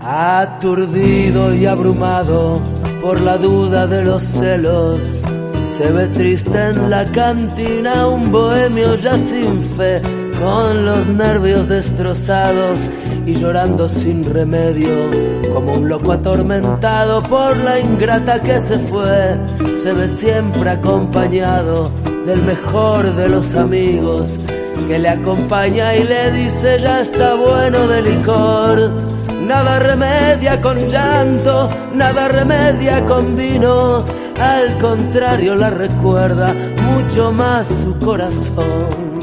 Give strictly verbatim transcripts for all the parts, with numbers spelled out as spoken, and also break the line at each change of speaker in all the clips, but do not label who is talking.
Aturdido y abrumado por la duda de los celos, se ve triste en la cantina un bohemio ya sin fe, con los nervios destrozados y llorando sin remedio, como un loco atormentado por la ingrata que se fue. Se ve siempre acompañado del mejor de los amigos, que le acompaña y le dice ya está bueno de licor. Nada remedia con llanto, nada remedia con vino, al contrario la recuerda mucho más su corazón.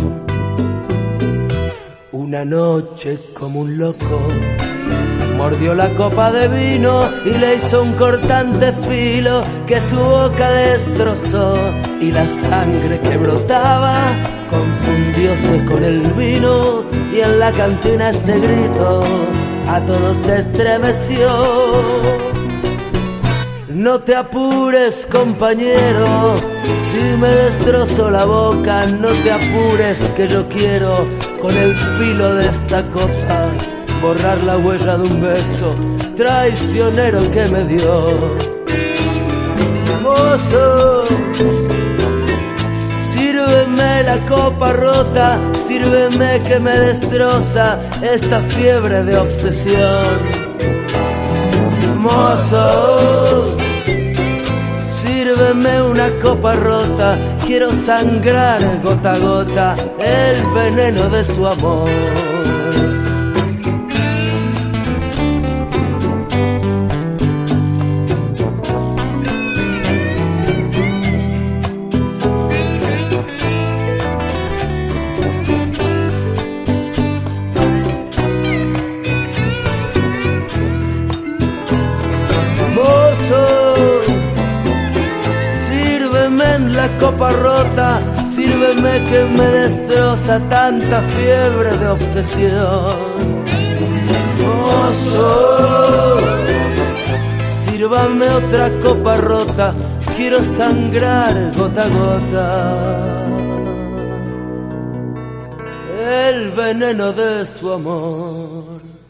Una noche como un loco mordió la copa de vino y le hizo un cortante filo que su boca destrozó, y la sangre que brotaba confundióse con el vino, y en la cantina este grito a todos se estremeció. No te apures, compañero, si me destrozo la boca, no te apures que yo quiero con el filo de esta copa borrar la huella de un beso traicionero que me dio. Mozo, sírveme la copa rota, sírveme que me destroza esta fiebre de obsesión. Mozo, sírveme una copa rota, quiero sangrar gota a gota el veneno de su amor. La copa rota, sírveme que me destroza tanta fiebre de obsesión. Mozo, sírvame otra copa rota, quiero sangrar gota a gota el veneno de su amor.